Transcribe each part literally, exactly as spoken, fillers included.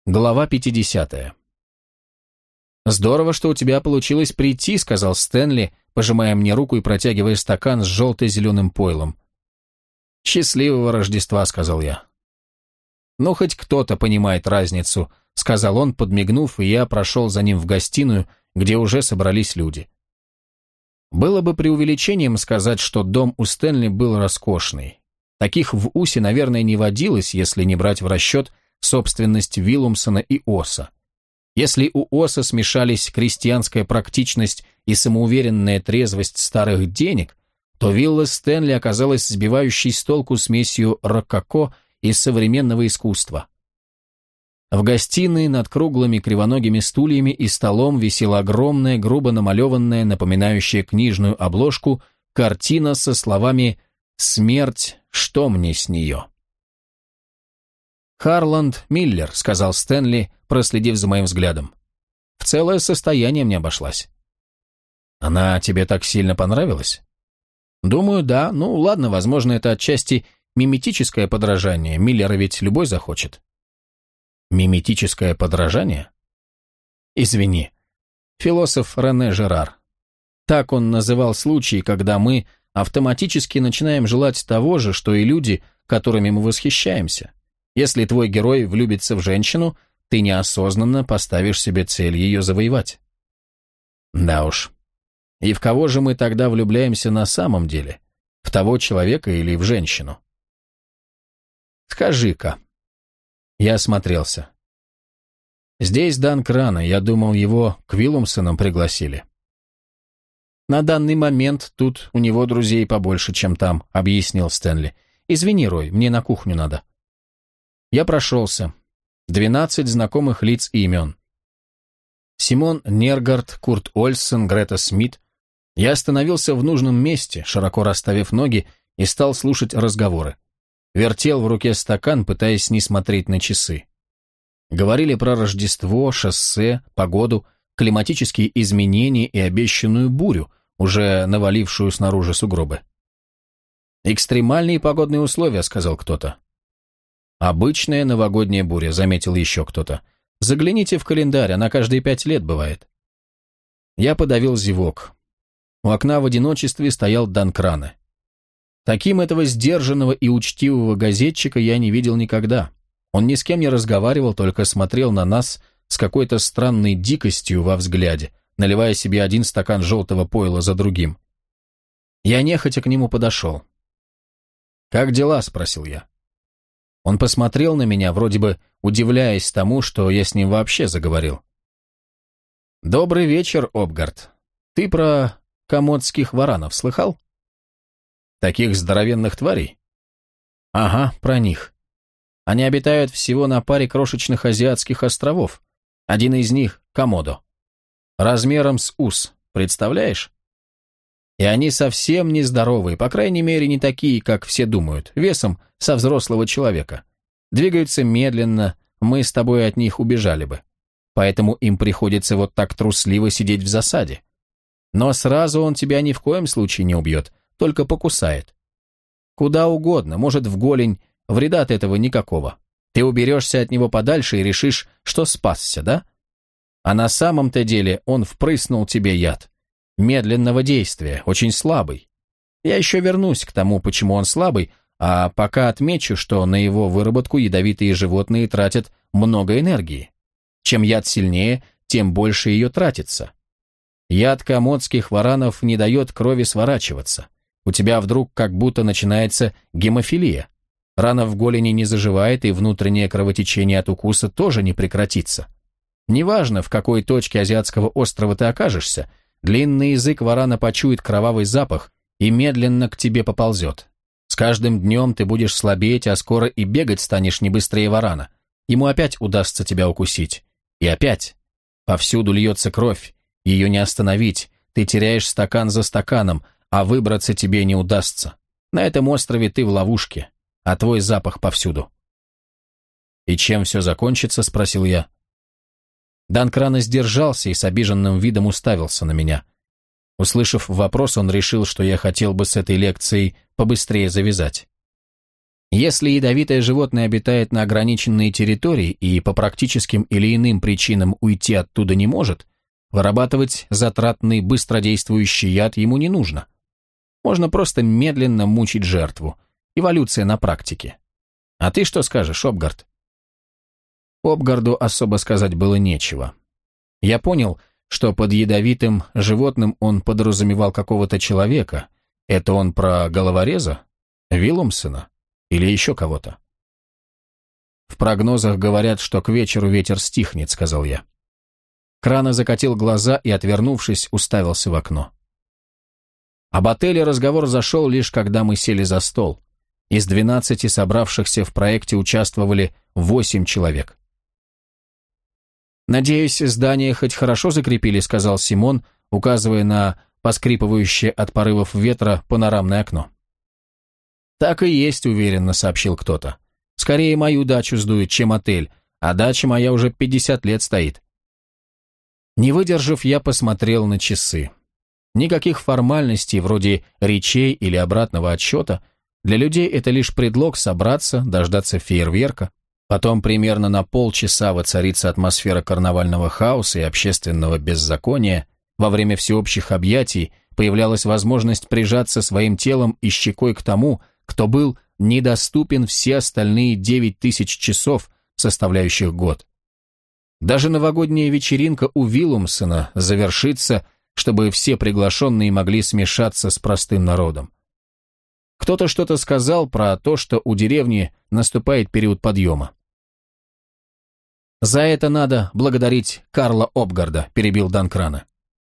Глава пятидесятая. «Здорово, что у тебя получилось прийти», — сказал Стэнли, пожимая мне руку и протягивая стакан с желто-зеленым пойлом. «Счастливого Рождества», — сказал я. «Ну, хоть кто-то понимает разницу», — сказал он, подмигнув, и я прошел за ним в гостиную, где уже собрались люди. Было бы преувеличением сказать, что дом у Стэнли был роскошный. Таких в Усе, наверное, не водилось, если не брать в расчет собственность Виллумсона и Оса. Если у Оса смешались крестьянская практичность и самоуверенная трезвость старых денег, то вилла Стэнли оказалась сбивающей с толку смесью рококо и современного искусства. В гостиной над круглыми кривоногими стульями и столом висела огромная, грубо намалеванная, напоминающая книжную обложку, картина со словами «Смерть, что мне с нее?». «Харланд Миллер», — сказал Стэнли, проследив за моим взглядом. «В целое состояние мне обошлась». «Она тебе так сильно понравилась?» «Думаю, да. Ну, ладно, возможно, это отчасти миметическое подражание. Миллера ведь любой захочет». «Миметическое подражание?» «Извини. Философ Рене Жерар. Так он называл случаи, когда мы автоматически начинаем желать того же, что и люди, которыми мы восхищаемся. Если твой герой влюбится в женщину, ты неосознанно поставишь себе цель ее завоевать». «Да уж. И в кого же мы тогда влюбляемся на самом деле? В того человека или в женщину?» «Скажи-ка». Я осмотрелся. «Здесь Дан Крана, я думал, его к Виллумсонам пригласили». «На данный момент тут у него друзей побольше, чем там», — объяснил Стэнли. «Извини, Рой, мне на кухню надо». Я прошелся. Двенадцать знакомых лиц и имен. Симон Нергард, Курт Ольсен, Грета Смит. Я остановился в нужном месте, широко расставив ноги, и стал слушать разговоры. Вертел в руке стакан, пытаясь не смотреть на часы. Говорили про Рождество, шоссе, погоду, климатические изменения и обещанную бурю, уже навалившую снаружи сугробы. «Экстремальные погодные условия», — сказал кто-то. «Обычная новогодняя буря», — заметил еще кто-то. «Загляните в календарь, она каждые пять лет бывает». Я подавил зевок. У окна в одиночестве стоял Дан Кране. Таким этого сдержанного и учтивого газетчика я не видел никогда. Он ни с кем не разговаривал, только смотрел на нас с какой-то странной дикостью во взгляде, наливая себе один стакан желтого пойла за другим. Я нехотя к нему подошел. «Как дела?» — спросил я. Он посмотрел на меня, вроде бы удивляясь тому, что я с ним вообще заговорил. «Добрый вечер, Обгард. Ты про комодских варанов слыхал?» «Таких здоровенных тварей?» «Ага, про них. Они обитают всего на паре крошечных азиатских островов. Один из них — Комодо. Размером с ус, представляешь? И они совсем не здоровые, по крайней мере, не такие, как все думают, весом со взрослого человека. Двигаются медленно, мы с тобой от них убежали бы. Поэтому им приходится вот так трусливо сидеть в засаде. Но сразу он тебя ни в коем случае не убьет, только покусает. Куда угодно, может, в голень, вреда от этого никакого. Ты уберешься от него подальше и решишь, что спасся, да? А на самом-то деле он впрыснул тебе яд. Медленного действия, очень слабый. Я еще вернусь к тому, почему он слабый, а пока отмечу, что на его выработку ядовитые животные тратят много энергии. Чем яд сильнее, тем больше ее тратится. Яд комодских варанов не дает крови сворачиваться. У тебя вдруг как будто начинается гемофилия. Рана в голени не заживает, и внутреннее кровотечение от укуса тоже не прекратится. Неважно, в какой точке азиатского острова ты окажешься, длинный язык варана почует кровавый запах и медленно к тебе поползет. С каждым днем ты будешь слабеть, а скоро и бегать станешь не быстрее варана. Ему опять удастся тебя укусить. И опять. Повсюду льется кровь, ее не остановить, ты теряешь стакан за стаканом, а выбраться тебе не удастся. На этом острове ты в ловушке, а твой запах повсюду. «И чем все закончится?» — спросил я. Дан Крана сдержался и с обиженным видом уставился на меня. Услышав вопрос, он решил, что я хотел бы с этой лекцией побыстрее завязать. Если ядовитое животное обитает на ограниченной территории и по практическим или иным причинам уйти оттуда не может, вырабатывать затратный быстродействующий яд ему не нужно. Можно просто медленно мучить жертву. Эволюция на практике. А ты что скажешь, Обгард? Обгарду особо сказать было нечего. Я понял, что под ядовитым животным он подразумевал какого-то человека. Это он про головореза? Виллумсена? Или еще кого-то? В прогнозах говорят, что к вечеру ветер стихнет, сказал я. Крана закатил глаза и, отвернувшись, уставился в окно. Об отеле разговор зашел лишь когда мы сели за стол. Из двенадцати собравшихся в проекте участвовали восемь человек. «Надеюсь, здание хоть хорошо закрепили», — сказал Симон, указывая на поскрипывающее от порывов ветра панорамное окно. «Так и есть», — уверенно сообщил кто-то. «Скорее мою дачу сдует, чем отель, а дача моя уже пятьдесят лет стоит». Не выдержав, я посмотрел на часы. Никаких формальностей, вроде речей или обратного отсчета. Для людей это лишь предлог собраться, дождаться фейерверка. Потом примерно на полчаса воцарится атмосфера карнавального хаоса и общественного беззакония. Во время всеобщих объятий появлялась возможность прижаться своим телом и щекой к тому, кто был недоступен все остальные девять тысяч часов, составляющих год. Даже новогодняя вечеринка у Виллумсена завершится, чтобы все приглашенные могли смешаться с простым народом. Кто-то что-то сказал про то, что у деревни наступает период подъема. «За это надо благодарить Карла Обгарда», — перебил Дан Крана.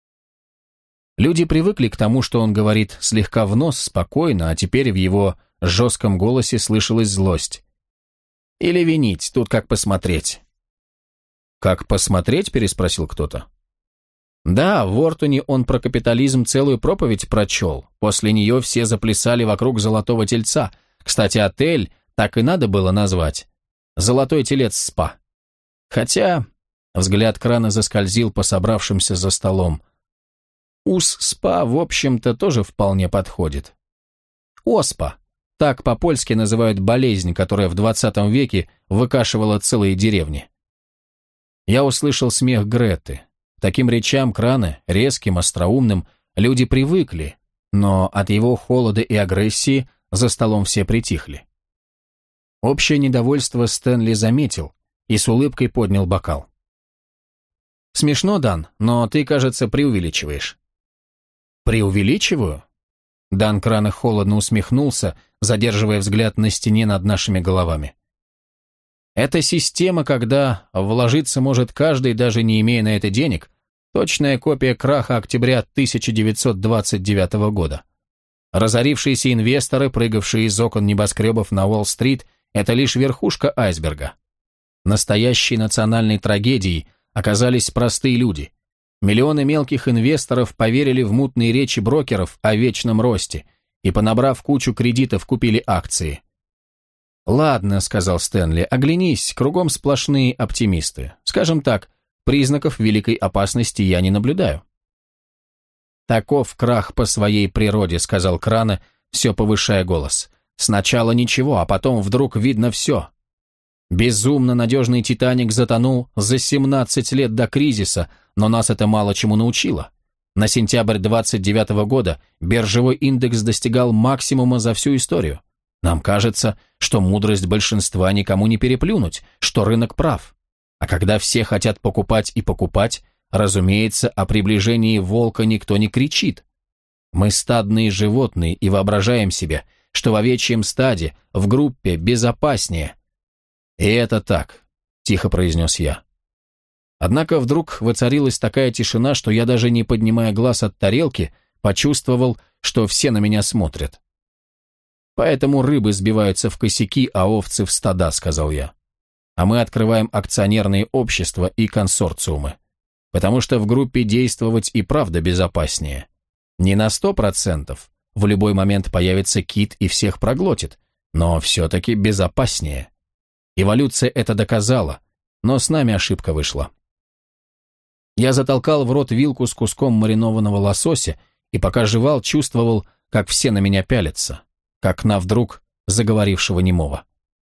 Люди привыкли к тому, что он говорит слегка в нос, спокойно, а теперь в его жестком голосе слышалась злость. «Или винить, тут как посмотреть». «Как посмотреть?» — переспросил кто-то. Да, в Ортоне он про капитализм целую проповедь прочел. После нее все заплясали вокруг золотого тельца. Кстати, отель так и надо было назвать. «Золотой телец спа». Хотя взгляд Крана заскользил по собравшимся за столом. УС-спа, в общем-то, тоже вполне подходит. ОСПА. Так по-польски называют болезнь, которая в двадцатом веке выкашивала целые деревни. Я услышал смех Греты. К таким речам Крана, резким, остроумным, люди привыкли, но от его холода и агрессии за столом все притихли. Общее недовольство Стэнли заметил и с улыбкой поднял бокал. «Смешно, Дан, но ты, кажется, преувеличиваешь». «Преувеличиваю?» Дан Крана холодно усмехнулся, задерживая взгляд на стене над нашими головами. «Это система, когда вложиться может каждый, даже не имея на это денег, точная копия краха октября тысяча девятьсот двадцать девятого года. Разорившиеся инвесторы, прыгавшие из окон небоскребов на Уолл-стрит, это лишь верхушка айсберга. Настоящей национальной трагедией оказались простые люди. Миллионы мелких инвесторов поверили в мутные речи брокеров о вечном росте и, понабрав кучу кредитов, купили акции. «Ладно», — сказал Стэнли, — «оглянись, кругом сплошные оптимисты. Скажем так, признаков великой опасности я не наблюдаю». «Таков крах по своей природе», — сказал Крана, все повышая голос. «Сначала ничего, а потом вдруг видно все. Безумно надежный «Титаник» затонул за семнадцать лет до кризиса, но нас это мало чему научило. На сентябрь двадцать девятого года биржевой индекс достигал максимума за всю историю. Нам кажется, что мудрость большинства никому не переплюнуть, что рынок прав. А когда все хотят покупать и покупать, разумеется, о приближении волка никто не кричит. Мы стадные животные и воображаем себе, что в овечьем стаде, в группе безопаснее. «И это так», — тихо произнес я. Однако вдруг воцарилась такая тишина, что я, даже не поднимая глаз от тарелки, почувствовал, что все на меня смотрят. «Поэтому рыбы сбиваются в косяки, а овцы в стада», — сказал я. «А мы открываем акционерные общества и консорциумы. Потому что в группе действовать и правда безопаснее. Не на сто процентов, в любой момент появится кит и всех проглотит, но все-таки безопаснее. Эволюция это доказала, но с нами ошибка вышла». Я затолкал в рот вилку с куском маринованного лосося и пока жевал, чувствовал, как все на меня пялятся, как на вдруг заговорившего немого.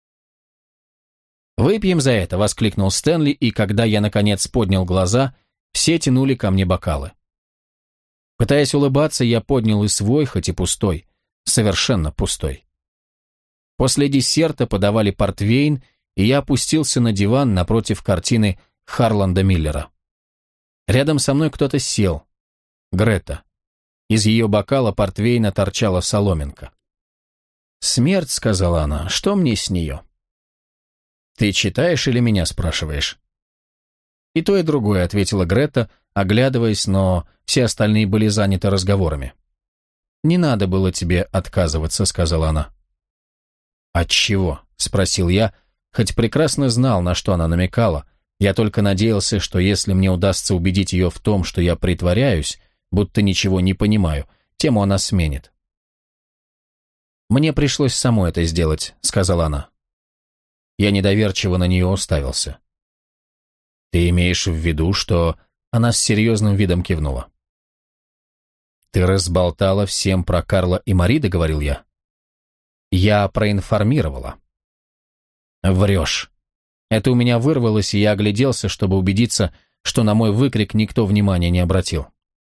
«Выпьем за это!» — воскликнул Стэнли, и когда я, наконец, поднял глаза, все тянули ко мне бокалы. Пытаясь улыбаться, я поднял и свой, хоть и пустой, совершенно пустой. После десерта подавали портвейн, и я опустился на диван напротив картины Харланда Миллера. Рядом со мной кто-то сел. Грета. Из ее бокала портвейна торчала соломинка. «Смерть», — сказала она, — «что мне с нее?» «Ты читаешь или меня спрашиваешь?» «И то, и другое», — ответила Грета, оглядываясь, но все остальные были заняты разговорами. «Не надо было тебе отказываться», — сказала она. «От чего?» — спросил я, хоть прекрасно знал, на что она намекала. Я только надеялся, что если мне удастся убедить ее в том, что я притворяюсь, будто ничего не понимаю, тему она сменит. «Мне пришлось самой это сделать», — сказала она. Я недоверчиво на нее уставился. «Ты имеешь в виду, что...» Она с серьезным видом кивнула. «Ты разболтала всем про Карла и Мари», — договорил я. «Я проинформировала». «Врешь». Это у меня вырвалось, и я огляделся, чтобы убедиться, что на мой выкрик никто внимания не обратил.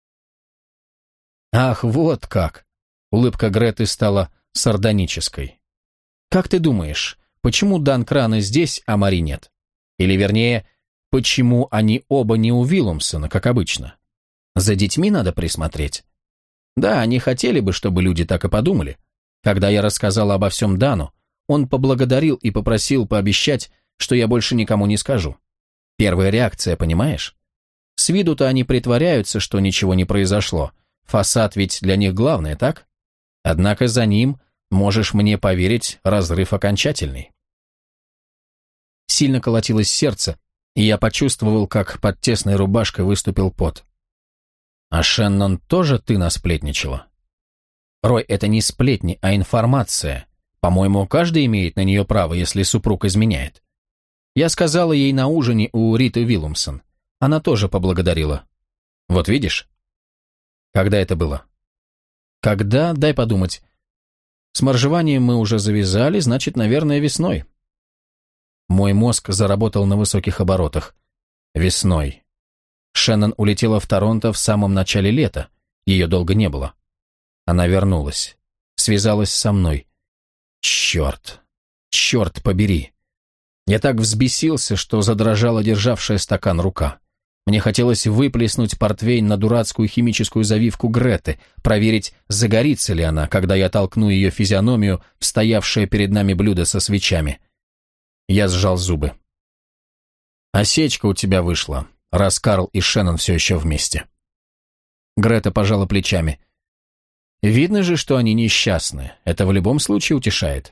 «Ах, вот как!» — улыбка Греты стала сардонической. «Как ты думаешь, почему Дан Крана здесь, а Мари нет? Или, вернее, почему они оба не у Виллумсона, как обычно? За детьми надо присмотреть. Да, они хотели бы, чтобы люди так и подумали. Когда я рассказал обо всем Дану, он поблагодарил и попросил пообещать, что я больше никому не скажу. Первая реакция, понимаешь? С виду-то они притворяются, что ничего не произошло. Фасад ведь для них главное, так? Однако за ним, можешь мне поверить, разрыв окончательный». Сильно колотилось сердце, и я почувствовал, как под тесной рубашкой выступил пот. «А Шеннон тоже ты насплетничала?» «Рой, это не сплетни, а информация. По-моему, каждый имеет на нее право, если супруг изменяет. Я сказала ей на ужине у Риты Виллумсон. Она тоже поблагодарила. Вот видишь?» «Когда это было?» «Когда? Дай подумать. С моржеванием мы уже завязали, значит, наверное, весной». Мой мозг заработал на высоких оборотах. Весной. Шеннон улетела в Торонто в самом начале лета. Ее долго не было. Она вернулась. Связалась со мной. Черт. Черт побери. Я так взбесился, что задрожала державшая стакан рука. Мне хотелось выплеснуть портвейн на дурацкую химическую завивку Греты, проверить, загорится ли она, когда я толкну ее физиономию в стоявшее перед нами блюдо со свечами. Я сжал зубы. «Осечка у тебя вышла, раз Карл и Шеннон все еще вместе». Грета пожала плечами. «Видно же, что они несчастны. Это в любом случае утешает».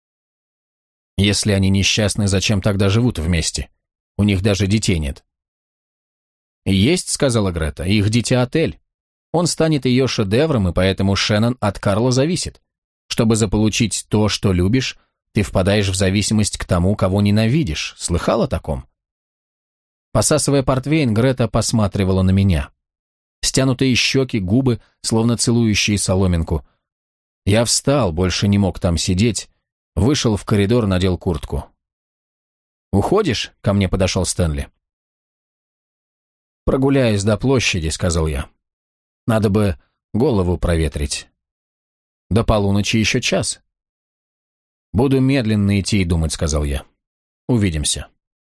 «Если они несчастны, зачем тогда живут вместе? У них даже детей нет». «Есть», — сказала Грета, — «их дитя-отель. Он станет ее шедевром, и поэтому Шеннон от Карла зависит. Чтобы заполучить то, что любишь, ты впадаешь в зависимость к тому, кого ненавидишь. Слыхал о таком?» Посасывая портвейн, Грета посматривала на меня. Стянутые щеки, губы, словно целующие соломинку. Я встал, больше не мог там сидеть, вышел в коридор, надел куртку. «Уходишь?» — ко мне подошел Стэнли. «Прогуляюсь до площади», — сказал я. «Надо бы голову проветрить. До полуночи еще час». «Буду медленно идти и думать», — сказал я. «Увидимся».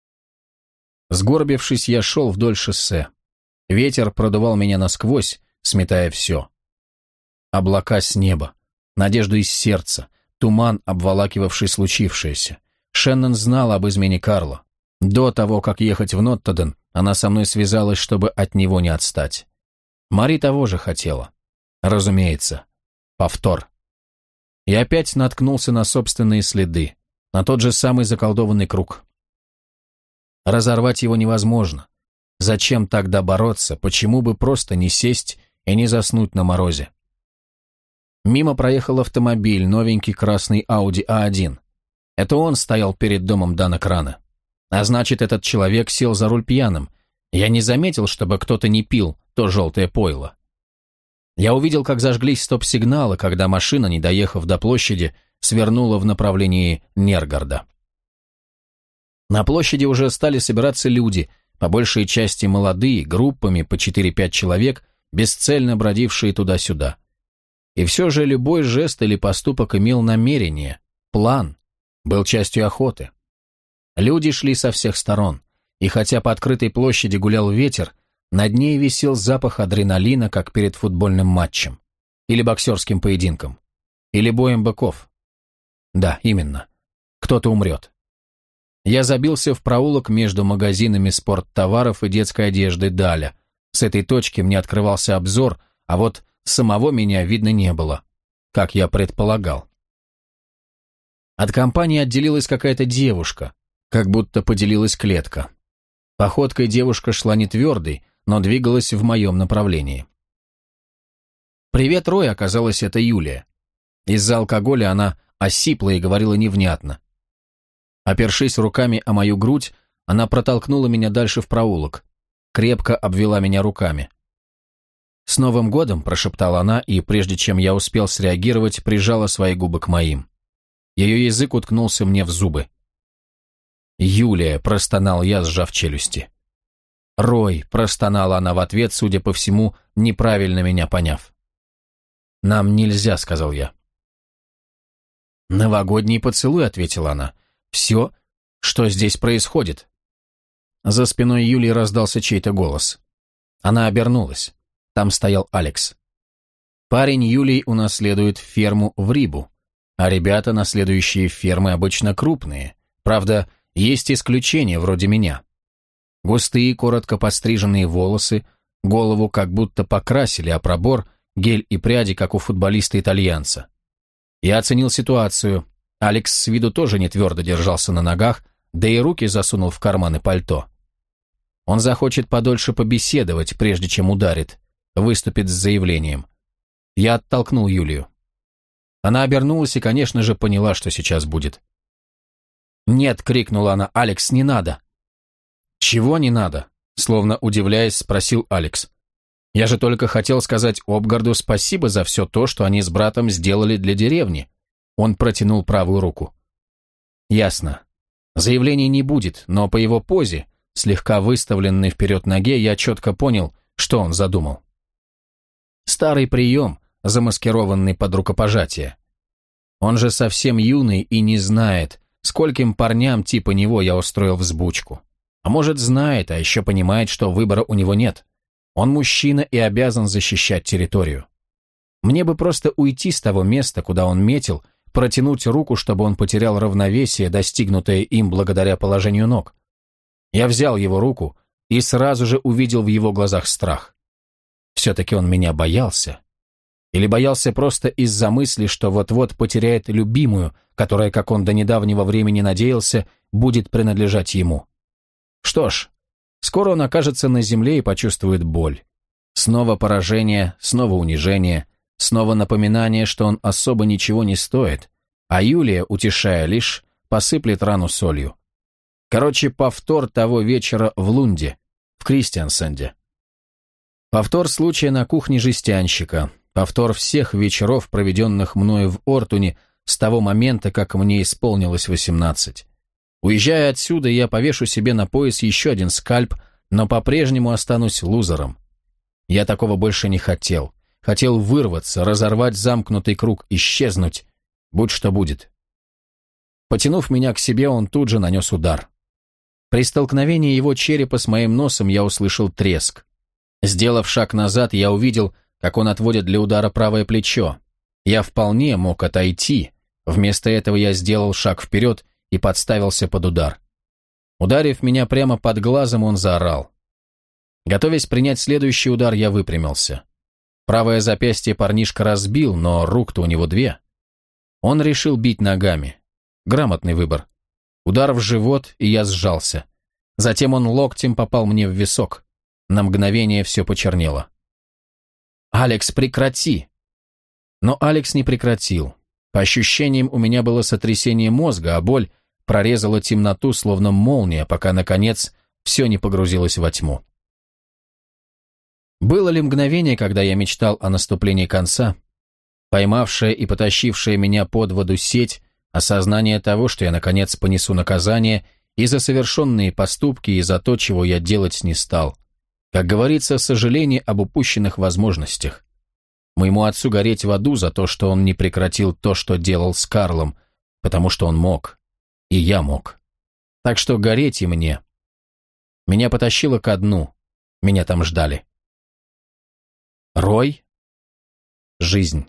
Сгорбившись, я шел вдоль шоссе. Ветер продувал меня насквозь, сметая все. Облака с неба, надежду из сердца, туман, обволакивавший случившееся. Шеннон знала об измене Карла. До того, как ехать в Ноттеден, она со мной связалась, чтобы от него не отстать. Мари того же хотела. Разумеется. Повтор. И опять наткнулся на собственные следы, на тот же самый заколдованный круг. Разорвать его невозможно. Зачем тогда бороться, почему бы просто не сесть и не заснуть на морозе? Мимо проехал автомобиль, новенький красный Audi а один. Это он стоял перед домом Дана Крана. А значит, этот человек сел за руль пьяным. Я не заметил, чтобы кто-то не пил то желтое пойло. Я увидел, как зажглись стоп-сигналы, когда машина, не доехав до площади, свернула в направлении Нергорода. На площади уже стали собираться люди, по большей части молодые, группами по четыре-пять человек, бесцельно бродившие туда-сюда. И все же любой жест или поступок имел намерение, план, был частью охоты. Люди шли со всех сторон, и хотя по открытой площади гулял ветер, над ней висел запах адреналина, как перед футбольным матчем, или боксерским поединком, или боем быков. Да, именно. Кто-то умрет. Я забился в проулок между магазинами спорттоваров и детской одежды Даля. С этой точки мне открывался обзор, а вот самого меня видно не было, как я предполагал. От компании отделилась какая-то девушка, как будто поделилась клетка. Походкой девушка шла не твердой, но двигалась в моем направлении. «Привет, Рой», оказалось, это Юлия. Из-за алкоголя она осипла и говорила невнятно. Опершись руками о мою грудь, она протолкнула меня дальше в проулок, крепко обвела меня руками. «С Новым годом!» – прошептала она, и прежде чем я успел среагировать, прижала свои губы к моим. Ее язык уткнулся мне в зубы. «Юлия!» – простонал я, сжав челюсти. «Рой!» – простонала она в ответ, судя по всему, неправильно меня поняв. «Нам нельзя», – сказал я. «Новогодний поцелуй», – ответила она. «Все? Что здесь происходит?» За спиной Юлии раздался чей-то голос. Она обернулась. Там стоял Алекс. Парень Юлии унаследует ферму в Рибу, а ребята, наследующие фермы, обычно крупные. Правда, есть исключения, вроде меня. Густые, коротко подстриженные волосы, голову как будто покрасили, а пробор, гель и пряди, как у футболиста-итальянца. Я оценил ситуацию. Алекс с виду тоже не твердо держался на ногах, да и руки засунул в карманы пальто. Он захочет подольше побеседовать, прежде чем ударит, выступит с заявлением. Я оттолкнул Юлию. Она обернулась и, конечно же, поняла, что сейчас будет. «Нет!» — крикнула она. «Алекс, не надо!» «Чего не надо?» — словно удивляясь, спросил Алекс. «Я же только хотел сказать Обгарду спасибо за все то, что они с братом сделали для деревни». Он протянул правую руку. «Ясно. Заявлений не будет, но по его позе, слегка выставленной вперед ноге, я четко понял, что он задумал. Старый прием, замаскированный под рукопожатие. Он же совсем юный и не знает, скольким парням типа него я устроил взбучку. А может, знает, а еще понимает, что выбора у него нет. Он мужчина и обязан защищать территорию. Мне бы просто уйти с того места, куда он метил, протянуть руку, чтобы он потерял равновесие, достигнутое им благодаря положению ног. Я взял его руку и сразу же увидел в его глазах страх. Все-таки он меня боялся. Или боялся просто из-за мысли, что вот-вот потеряет любимую, которая, как он до недавнего времени надеялся, будет принадлежать ему. Что ж, скоро он окажется на земле и почувствует боль. Снова поражение, снова унижение, снова напоминание, что он особо ничего не стоит, а Юлия, утешая лишь, посыплет рану солью. Короче, повтор того вечера в Лунде, в Кристиансенде. Повтор случая на кухне жестянщика, повтор всех вечеров, проведенных мною в Ортуне, с того момента, как мне исполнилось восемнадцать. Уезжая отсюда, я повешу себе на пояс еще один скальп, но по-прежнему останусь лузером. Я такого больше не хотел. Хотел вырваться, разорвать замкнутый круг, исчезнуть, будь что будет. Потянув меня к себе, он тут же нанес удар. При столкновении его черепа с моим носом я услышал треск. Сделав шаг назад, я увидел, как он отводит для удара правое плечо. Я вполне мог отойти. Вместо этого я сделал шаг вперед и подставился под удар. Ударив меня прямо под глазом, он заорал. Готовясь принять следующий удар, я выпрямился. Правое запястье парнишка разбил, но рук-то у него две. Он решил бить ногами. Грамотный выбор. Удар в живот, и я сжался. Затем он локтем попал мне в висок. На мгновение все почернело. «Алекс, прекрати!» Но Алекс не прекратил. По ощущениям, у меня было сотрясение мозга, а боль прорезала темноту, словно молния, пока, наконец, все не погрузилось во тьму. Было ли мгновение, когда я мечтал о наступлении конца? Поймавшая и потащившая меня под воду сеть, осознание того, что я наконец понесу наказание и за совершенные поступки, и за то, чего я делать не стал. Как говорится, сожаление об упущенных возможностях. Моему отцу гореть в аду за то, что он не прекратил то, что делал с Карлом, потому что он мог. И я мог. Так что гореть и мне. Меня потащило ко дну. Меня там ждали. Рой? Жизнь.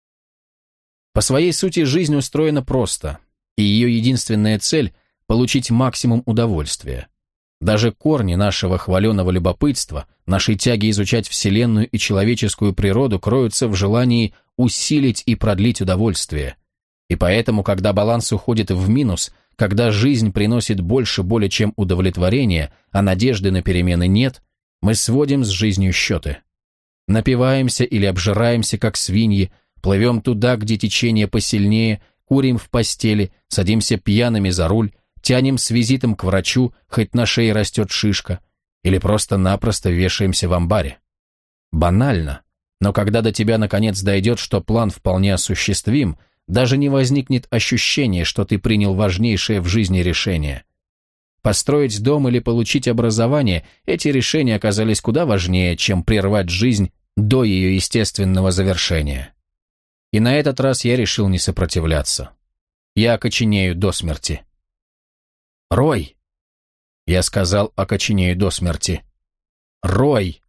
По своей сути, жизнь устроена просто, и ее единственная цель – получить максимум удовольствия. Даже корни нашего хваленого любопытства, нашей тяги изучать Вселенную и человеческую природу кроются в желании усилить и продлить удовольствие. И поэтому, когда баланс уходит в минус, когда жизнь приносит больше боли, чем удовлетворения, а надежды на перемены нет, мы сводим с жизнью счеты. Напиваемся или обжираемся, как свиньи, плывем туда, где течение посильнее, курим в постели, садимся пьяными за руль, тянем с визитом к врачу, хоть на шее растет шишка, или просто-напросто вешаемся в амбаре. Банально, но когда до тебя наконец дойдет, что план вполне осуществим, даже не возникнет ощущения, что ты принял важнейшее в жизни решение. Построить дом или получить образование – эти решения оказались куда важнее, чем прервать жизнь до ее естественного завершения. И на этот раз я решил не сопротивляться. Я окоченею до смерти. «Рой!» Я сказал, окоченею до смерти. «Рой!»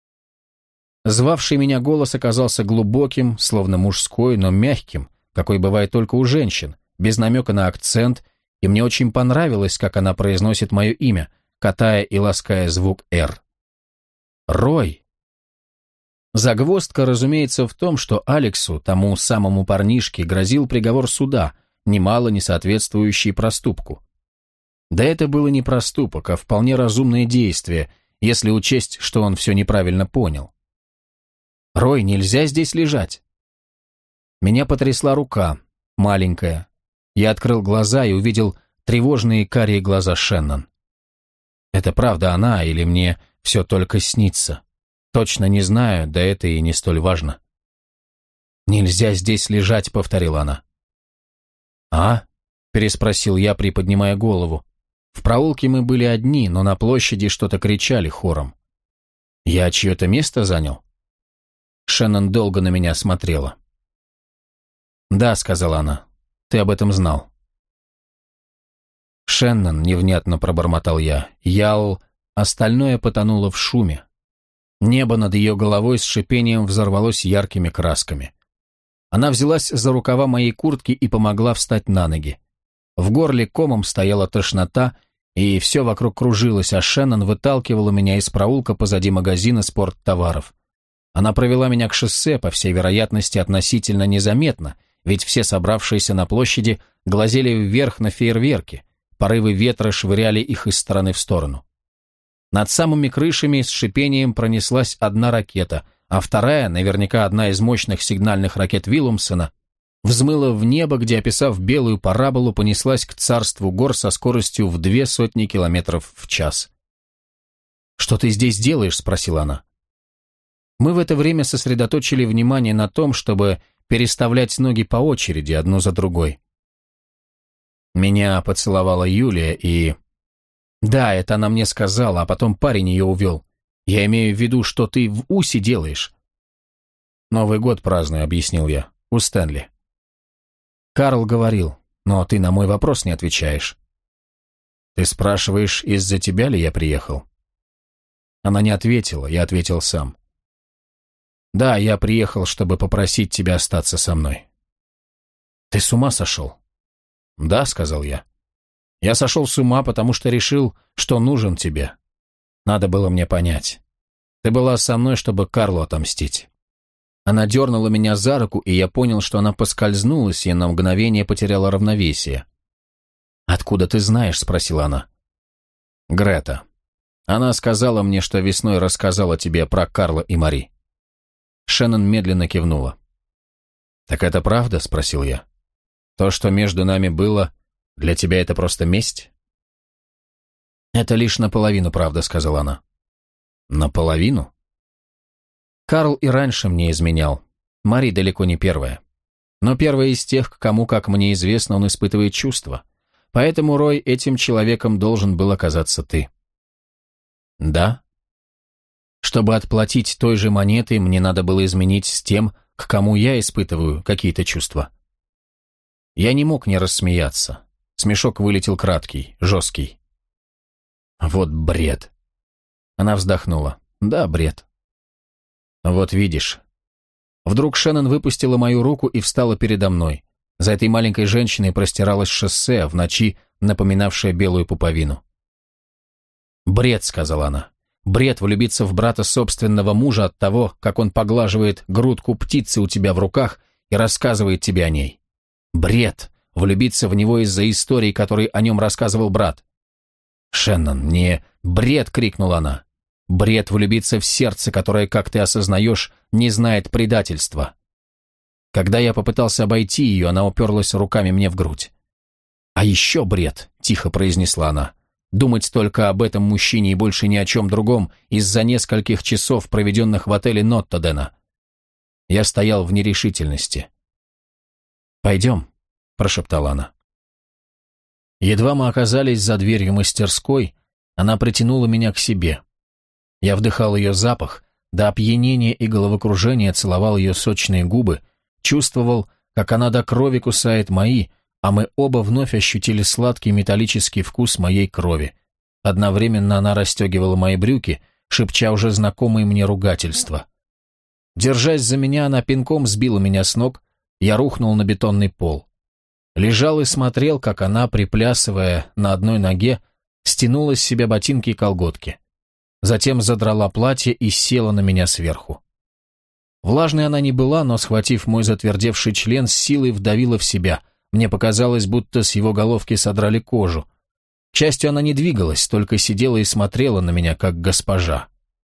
Звавший меня голос оказался глубоким, словно мужской, но мягким, какой бывает только у женщин, без намека на акцент, и мне очень понравилось, как она произносит мое имя, катая и лаская звук «Р». «Рой!» Загвоздка, разумеется, в том, что Алексу, тому самому парнишке, грозил приговор суда, немало не соответствующий проступку. Да это было не проступок, а вполне разумное действие, если учесть, что он все неправильно понял. «Рой, нельзя здесь лежать!» Меня потрясла рука, маленькая. Я открыл глаза и увидел тревожные карие глаза Шеннон. Это правда она или мне все только снится? Точно не знаю, да это и не столь важно. «Нельзя здесь лежать», — повторила она. «А?» — переспросил я, приподнимая голову. В проулке мы были одни, но на площади что-то кричали хором. «Я чье-то место занял?» Шеннон долго на меня смотрела. «Да», — сказала она, — «ты об этом знал». «Шеннон», — невнятно пробормотал я, — «ял...» Остальное потонуло в шуме. Небо над ее головой с шипением взорвалось яркими красками. Она взялась за рукава моей куртки и помогла встать на ноги. В горле комом стояла тошнота, и все вокруг кружилось, а Шеннон выталкивала меня из проулка позади магазина спорттоваров. Она провела меня к шоссе, по всей вероятности, относительно незаметно, ведь все собравшиеся на площади глазели вверх на фейерверки, порывы ветра швыряли их из стороны в сторону. Над самыми крышами с шипением пронеслась одна ракета, а вторая, наверняка одна из мощных сигнальных ракет Виллумсона, взмыла в небо, где, описав белую параболу, понеслась к царству гор со скоростью в две сотни километров в час. «Что ты здесь делаешь?» — спросила она. Мы в это время сосредоточили внимание на том, чтобы переставлять ноги по очереди, одну за другой. Меня поцеловала Юлия и... Да, это она мне сказала, а потом парень ее увел. Я имею в виду, что ты в Усе делаешь. Новый год праздную, объяснил я, у Стэнли. Карл говорил, но ты на мой вопрос не отвечаешь. Ты спрашиваешь, из-за тебя ли я приехал? Она не ответила, я ответил сам. Да, я приехал, чтобы попросить тебя остаться со мной. Ты с ума сошел? Да, сказал я. Я сошел с ума, потому что решил, что нужен тебе. Надо было мне понять. Ты была со мной, чтобы Карлу отомстить. Она дернула меня за руку, и я понял, что она поскользнулась и на мгновение потеряла равновесие. «Откуда ты знаешь?» — спросила она. «Грета. Она сказала мне, что весной рассказала тебе про Карла и Мари». Шеннон медленно кивнула. «Так это правда?» — спросил я. «То, что между нами было, для тебя это просто месть?» «Это лишь наполовину правда», — сказала она. «Наполовину?» Карл и раньше мне изменял. Мари далеко не первая. Но первая из тех, к кому, как мне известно, он испытывает чувства. Поэтому, Рой, этим человеком должен был оказаться ты. Да? Чтобы отплатить той же монетой, мне надо было изменить с тем, к кому я испытываю какие-то чувства. Я не мог не рассмеяться. Смешок вылетел краткий, жесткий. Вот бред. Она вздохнула. Да, бред. Вот видишь. Вдруг Шеннон выпустила мою руку и встала передо мной. За этой маленькой женщиной простиралось шоссе, в ночи напоминавшее белую пуповину. «Бред», — сказала она. «Бред влюбиться в брата собственного мужа от того, как он поглаживает грудку птицы у тебя в руках и рассказывает тебе о ней. Бред влюбиться в него из-за истории, которую о нем рассказывал брат». «Шеннон, не бред!» — крикнула она. «Бред влюбиться в сердце, которое, как ты осознаешь, не знает предательства». Когда я попытался обойти ее, она уперлась руками мне в грудь. «А еще бред!» — тихо произнесла она. «Думать только об этом мужчине и больше ни о чем другом из-за нескольких часов, проведенных в отеле Ноттодена». Я стоял в нерешительности. «Пойдем», — прошептала она. Едва мы оказались за дверью мастерской, она притянула меня к себе. Я вдыхал ее запах, до опьянения и головокружения целовал ее сочные губы, чувствовал, как она до крови кусает мои, а мы оба вновь ощутили сладкий металлический вкус моей крови. Одновременно она расстегивала мои брюки, шепча уже знакомые мне ругательства. Держась за меня, она пинком сбила меня с ног, я рухнул на бетонный пол. Лежал и смотрел, как она, приплясывая на одной ноге, стянула с себя ботинки и колготки. Затем задрала платье и села на меня сверху. Влажной она не была, но, схватив мой затвердевший член, с силой вдавила в себя. Мне показалось, будто с его головки содрали кожу. К счастью, она не двигалась, только сидела и смотрела на меня, как госпожа.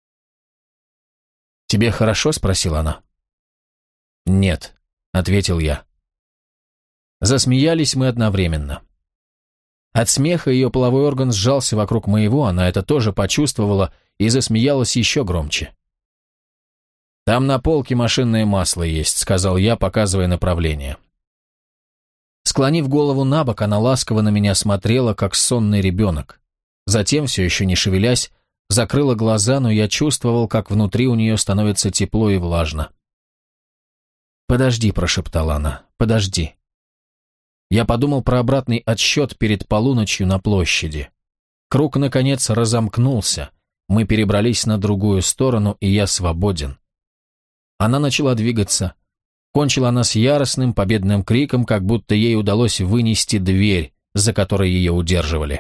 «Тебе хорошо?» — спросила она. «Нет», — ответил я. Засмеялись мы одновременно. От смеха ее половой орган сжался вокруг моего, она это тоже почувствовала и засмеялась еще громче. «Там на полке машинное масло есть», — сказал я, показывая направление. Склонив голову на бок, она ласково на меня смотрела, как сонный ребенок. Затем, все еще не шевелясь, закрыла глаза, но я чувствовал, как внутри у нее становится тепло и влажно. «Подожди», — прошептала она, — «подожди». Я подумал про обратный отсчет перед полуночью на площади. Круг, наконец, разомкнулся. Мы перебрались на другую сторону, и я свободен. Она начала двигаться. Кончила она с яростным победным криком, как будто ей удалось вынести дверь, за которой ее удерживали.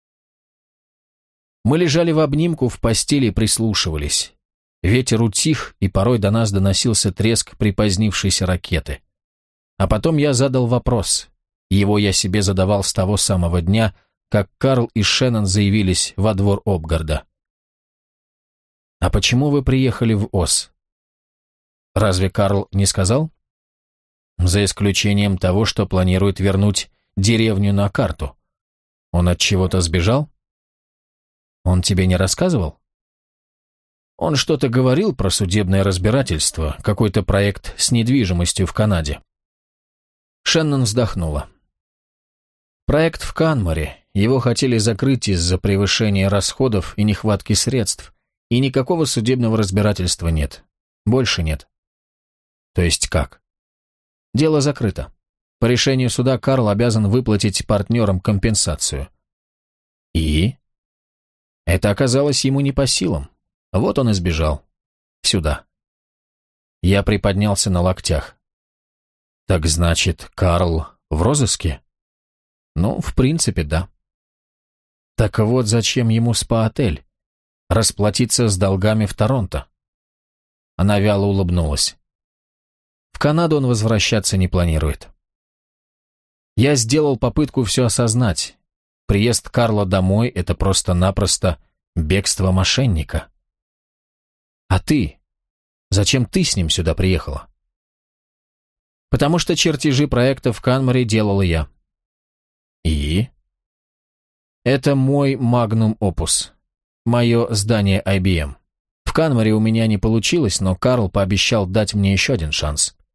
Мы лежали в обнимку в постели и прислушивались. Ветер утих, и порой до нас доносился треск припозднившейся ракеты. А потом я задал вопрос. Его я себе задавал с того самого дня, как Карл и Шеннон заявились во двор Обгарда. «А почему вы приехали в Оз?» «Разве Карл не сказал?» «За исключением того, что планирует вернуть деревню на карту. Он от чего-то сбежал?» «Он тебе не рассказывал?» «Он что-то говорил про судебное разбирательство, какой-то проект с недвижимостью в Канаде». Шеннон вздохнула. «Проект в Канморе. Его хотели закрыть из-за превышения расходов и нехватки средств, и никакого судебного разбирательства нет. Больше нет». «То есть как?» «Дело закрыто. По решению суда Карл обязан выплатить партнерам компенсацию». «И?» Это оказалось ему не по силам. Вот он и сбежал. Сюда. Я приподнялся на локтях. «Так значит, Карл в розыске?» «Ну, в принципе, да». «Так вот зачем ему спа-отель? Расплатиться с долгами в Торонто?» Она вяло улыбнулась. «В Канаду он возвращаться не планирует». Я сделал попытку все осознать. Приезд Карла домой — это просто-напросто бегство мошенника. «А ты? Зачем ты с ним сюда приехала?» «Потому что чертежи проекта в Канморе делала я». «И?» «Это мой магнум опус. Мое здание ай би эм. В Канморе у меня не получилось, но Карл пообещал дать мне еще один шанс.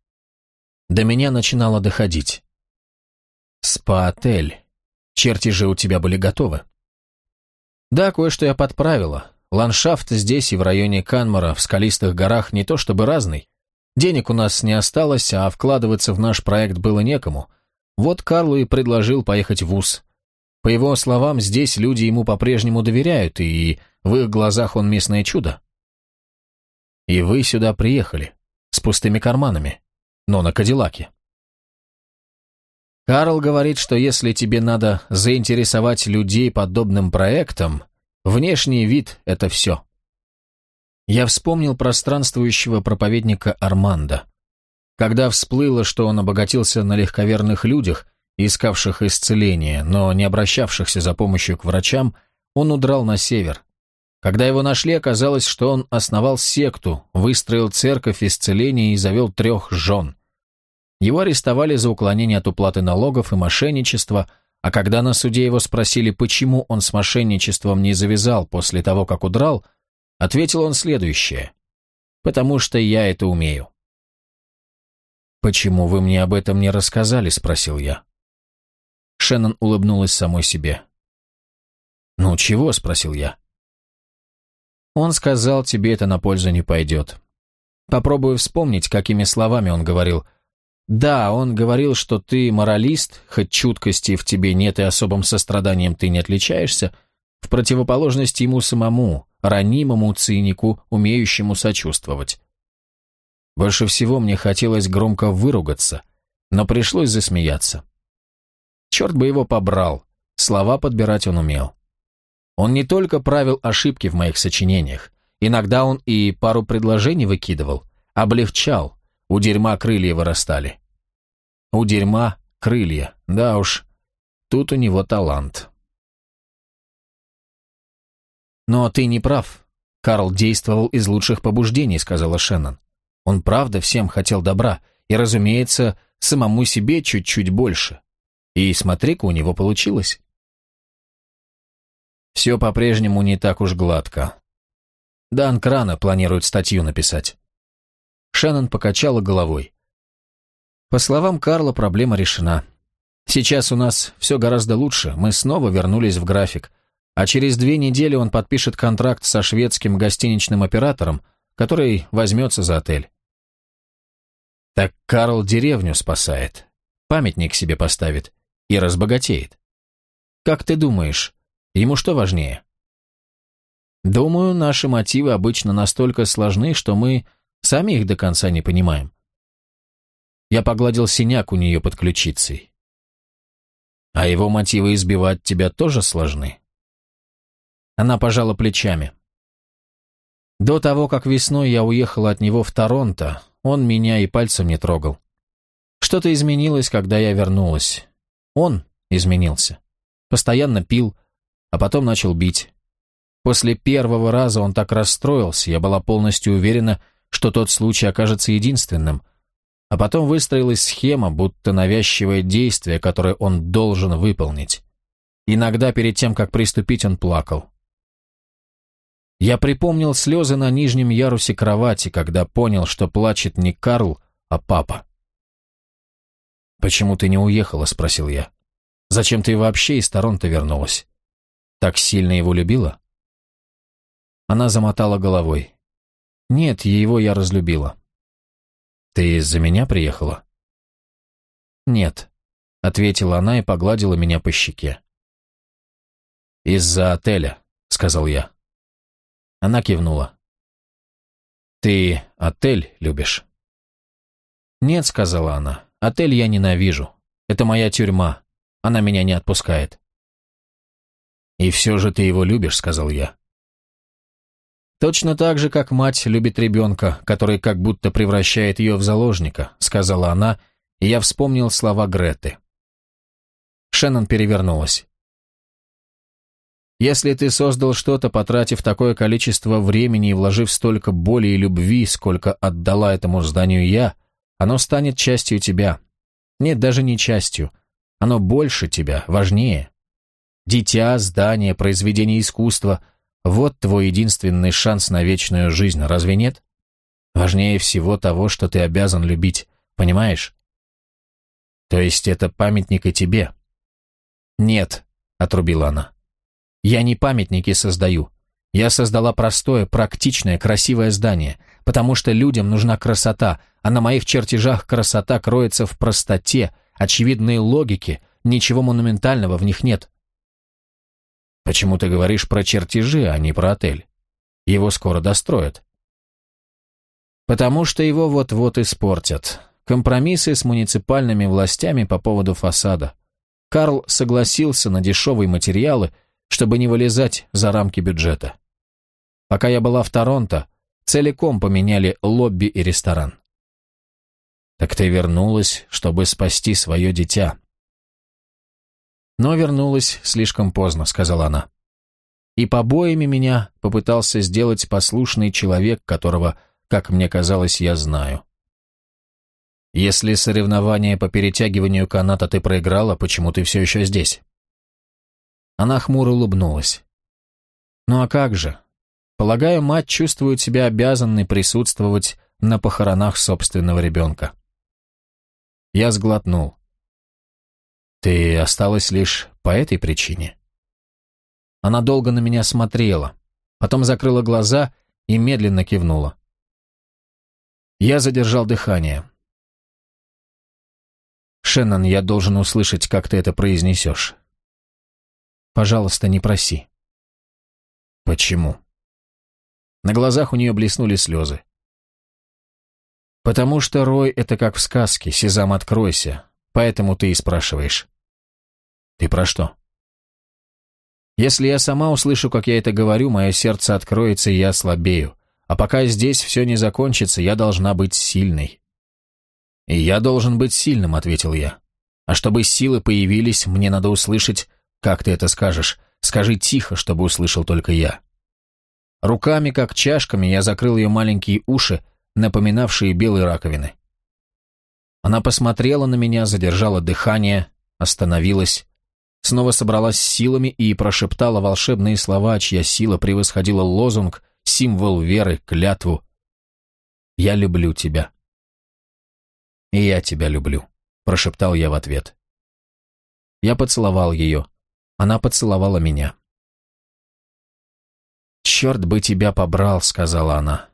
До меня начинало доходить. Спа-отель. Чертежи у тебя были готовы? Да, кое-что я подправила. Ландшафт здесь и в районе Канмора, в скалистых горах, не то чтобы разный. Денег у нас не осталось, а вкладываться в наш проект было некому. Вот Карлу и предложил поехать в ВУЗ. По его словам, здесь люди ему по-прежнему доверяют, и в их глазах он местное чудо. И вы сюда приехали, с пустыми карманами, но на Кадиллаке. Карл говорит, что если тебе надо заинтересовать людей подобным проектом, внешний вид — это все. Я вспомнил про странствующего проповедника Армандо. Когда всплыло, что он обогатился на легковерных людях, искавших исцеления, но не обращавшихся за помощью к врачам, он удрал на север. Когда его нашли, оказалось, что он основал секту, выстроил церковь исцеления и завел трех жен. Его арестовали за уклонение от уплаты налогов и мошенничество, а когда на суде его спросили, почему он с мошенничеством не завязал после того, как удрал, ответил он следующее: «Потому что я это умею». «Почему вы мне об этом не рассказали?» – спросил я. Шеннон улыбнулась самой себе. «Ну чего?» – спросил я. Он сказал, тебе это на пользу не пойдет. Попробую вспомнить, какими словами он говорил. Да, он говорил, что ты моралист, хоть чуткости в тебе нет и особым состраданием ты не отличаешься, в противоположность ему самому, ранимому цинику, умеющему сочувствовать. Больше всего мне хотелось громко выругаться, но пришлось засмеяться. Черт бы его побрал, слова подбирать он умел. Он не только правил ошибки в моих сочинениях, иногда он и пару предложений выкидывал, облегчал, у дерьма крылья вырастали. У дерьма крылья, да уж, тут у него талант. Но ты не прав. Карл действовал из лучших побуждений, сказала Шеннон. Он правда всем хотел добра, и, разумеется, самому себе чуть-чуть больше. И смотри-ка, у него получилось. Все по-прежнему не так уж гладко. Дан Крана планирует статью написать. Шеннон покачала головой. По словам Карла, проблема решена. Сейчас у нас все гораздо лучше, мы снова вернулись в график, а через две недели он подпишет контракт со шведским гостиничным оператором, который возьмется за отель. Так Карл деревню спасает, памятник себе поставит и разбогатеет. Как ты думаешь, ему что важнее? Думаю, наши мотивы обычно настолько сложны, что мы сами их до конца не понимаем. Я погладил синяк у нее под ключицей. А его мотивы избивать тебя тоже сложны? Она пожала плечами. До того, как весной я уехала от него в Торонто, он меня и пальцем не трогал. Что-то изменилось, когда я вернулась. Он изменился. Постоянно пил, а потом начал бить. После первого раза он так расстроился, я была полностью уверена, что тот случай окажется единственным. А потом выстроилась схема, будто навязчивое действие, которое он должен выполнить. Иногда перед тем, как приступить, он плакал. Я припомнил слезы на нижнем ярусе кровати, когда понял, что плачет не Карл, а папа. «Почему ты не уехала?» – спросил я. «Зачем ты вообще из Торонто вернулась? Так сильно его любила?» Она замотала головой. «Нет, его я разлюбила». «Ты из-за меня приехала?» «Нет», — ответила она и погладила меня по щеке. «Из-за отеля», — сказал я. Она кивнула. «Ты отель любишь?» «Нет», — сказала она, — «отель я ненавижу. Это моя тюрьма. Она меня не отпускает». «И все же ты его любишь», — сказал я. «Точно так же, как мать любит ребенка, который как будто превращает ее в заложника», — сказала она, и я вспомнил слова Греты. Шеннон перевернулась. «Если ты создал что-то, потратив такое количество времени и вложив столько боли и любви, сколько отдала этому зданию я, оно станет частью тебя. Нет, даже не частью. Оно больше тебя, важнее. Дитя, здание, произведение искусства — вот твой единственный шанс на вечную жизнь, разве нет? Важнее всего того, что ты обязан любить, понимаешь? То есть это памятник и тебе? Нет, отрубила она. Я не памятники создаю. Я создала простое, практичное, красивое здание, потому что людям нужна красота, а на моих чертежах красота кроется в простоте, очевидной логике, ничего монументального в них нет. Почему ты говоришь про чертежи, а не про отель? Его скоро достроят. Потому что его вот-вот испортят. Компромиссы с муниципальными властями по поводу фасада. Карл согласился на дешевые материалы, чтобы не вылезать за рамки бюджета. Пока я была в Торонто, целиком поменяли лобби и ресторан. Так ты вернулась, чтобы спасти свое дитя. Но вернулась слишком поздно, сказала она. И побоями меня попытался сделать послушный человек, которого, как мне казалось, я знаю. Если соревнование по перетягиванию каната ты проиграла, почему ты все еще здесь? Она хмуро улыбнулась. Ну а как же? Полагаю, мать чувствует себя обязанной присутствовать на похоронах собственного ребенка. Я сглотнул. Ты осталась лишь по этой причине? Она долго на меня смотрела, потом закрыла глаза и медленно кивнула. Я задержал дыхание. «Шеннон, я должен услышать, как ты это произнесешь. Пожалуйста, не проси». «Почему?» На глазах у нее блеснули слезы. «Потому что Рой — это как в сказке, Сезам, откройся, поэтому ты и спрашиваешь». «Ты про что?» «Если я сама услышу, как я это говорю, мое сердце откроется, и я ослабею. А пока здесь все не закончится, я должна быть сильной». «И я должен быть сильным», — ответил я. «А чтобы силы появились, мне надо услышать, как ты это скажешь. Скажи тихо, чтобы услышал только я». Руками, как чашками, я закрыл ее маленькие уши, напоминавшие белые раковины. Она посмотрела на меня, задержала дыхание, остановилась, снова собралась с силами и прошептала волшебные слова, чья сила превосходила лозунг, символ веры, клятву. «Я люблю тебя». «И я тебя люблю», — прошептал я в ответ. Я поцеловал ее. Она поцеловала меня. «Черт бы тебя побрал», — сказала она.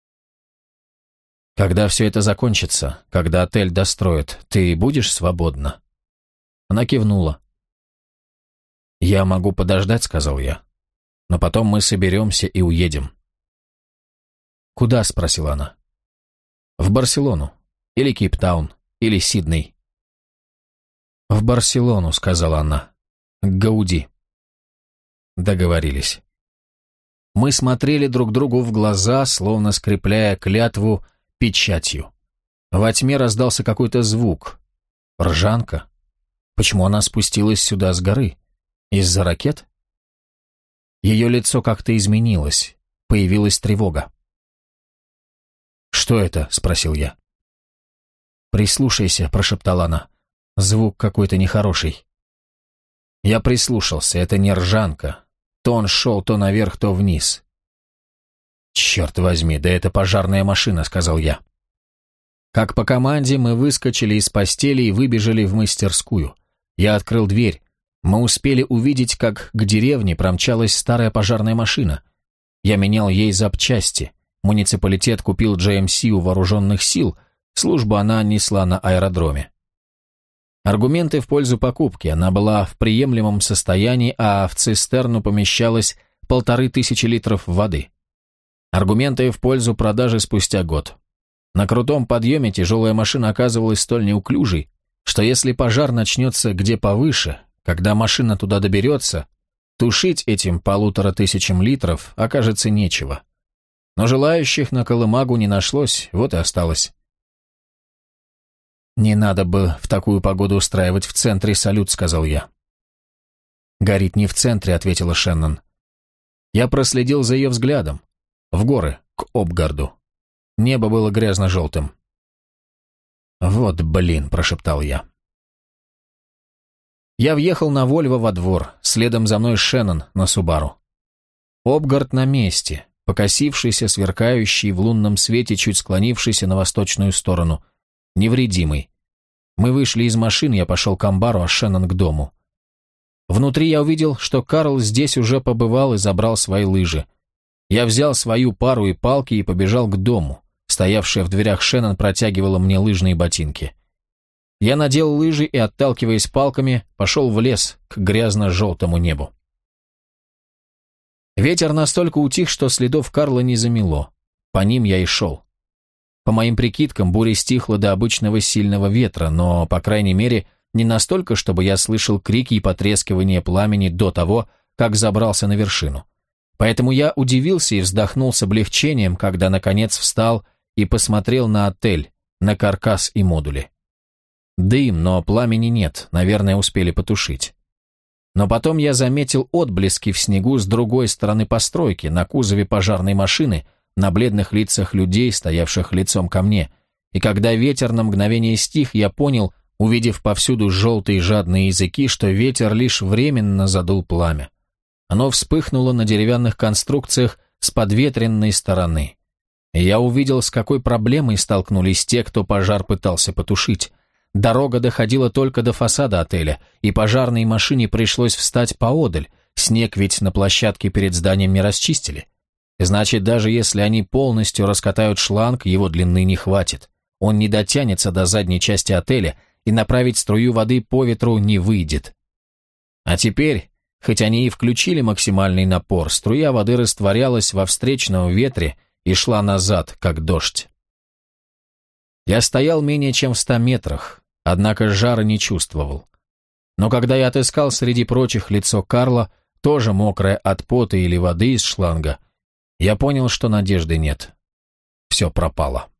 «Когда все это закончится, когда отель достроят, ты будешь свободна?» Она кивнула. «Я могу подождать», — сказал я. «Но потом мы соберемся и уедем». «Куда?» — спросила она. «В Барселону. Или Кейптаун. Или Сидней». «В Барселону», — сказала она. «К Гауди». Договорились. Мы смотрели друг другу в глаза, словно скрепляя клятву печатью. Во тьме раздался какой-то звук. Ржанка. Почему она спустилась сюда с горы? Из-за ракет? Ее лицо как-то изменилось. Появилась тревога. «Что это?» — спросил я. «Прислушайся», — прошептала она. «Звук какой-то нехороший». Я прислушался. Это не ржанка. То он шел то наверх, то вниз. «Черт возьми, да это пожарная машина», — сказал я. Как по команде мы выскочили из постели и выбежали в мастерскую. Я открыл дверь. Мы успели увидеть, как к деревне промчалась старая пожарная машина. Я менял ей запчасти. Муниципалитет купил джей эм си у вооруженных сил. Службу она несла на аэродроме. Аргументы в пользу покупки. Она была в приемлемом состоянии, а в цистерну помещалось полторы тысячи литров воды. Аргументы в пользу продажи спустя год. На крутом подъеме тяжелая машина оказывалась столь неуклюжей, что если пожар начнется где повыше, когда машина туда доберется, тушить этим полутора тысячам литров окажется нечего. Но желающих на колымагу не нашлось, вот и осталось. «Не надо бы в такую погоду устраивать в центре салют», — сказал я. «Горит не в центре», — ответила Шеннон. Я проследил за ее взглядом. В горы, к Обгарду. Небо было грязно-желтым. «Вот блин», — прошептал я. Я въехал на Вольво во двор, следом за мной Шеннон на Субару. Обгард на месте, покосившийся, сверкающий в лунном свете, чуть склонившийся на восточную сторону, невредимый. Мы вышли из машины, я пошел к амбару, а Шеннон к дому. Внутри я увидел, что Карл здесь уже побывал и забрал свои лыжи. Я взял свою пару и палки и побежал к дому. Стоявшая в дверях Шеннон протягивала мне лыжные ботинки. Я надел лыжи и, отталкиваясь палками, пошел в лес к грязно-желтому небу. Ветер настолько утих, что следов Карла не замело. По ним я и шел. По моим прикидкам, буря стихла до обычного сильного ветра, но, по крайней мере, не настолько, чтобы я слышал крики и потрескивание пламени до того, как забрался на вершину. Поэтому я удивился и вздохнул с облегчением, когда, наконец, встал и посмотрел на отель, на каркас и модули. Дым, но пламени нет, наверное, успели потушить. Но потом я заметил отблески в снегу с другой стороны постройки, на кузове пожарной машины, на бледных лицах людей, стоявших лицом ко мне, и когда ветер на мгновение стих, я понял, увидев повсюду желтые жадные языки, что ветер лишь временно задул пламя. Оно вспыхнуло на деревянных конструкциях с подветренной стороны. И я увидел, с какой проблемой столкнулись те, кто пожар пытался потушить. Дорога доходила только до фасада отеля, и пожарной машине пришлось встать поодаль, снег ведь на площадке перед зданием не расчистили. Значит, даже если они полностью раскатают шланг, его длины не хватит. Он не дотянется до задней части отеля, и направить струю воды по ветру не выйдет. А теперь, хоть они и включили максимальный напор, струя воды растворялась во встречном ветре и шла назад, как дождь. Я стоял менее чем в ста метрах, однако жара не чувствовал. Но когда я отыскал среди прочих лицо Карла, тоже мокрое от пота или воды из шланга, я понял, что надежды нет. Все пропало.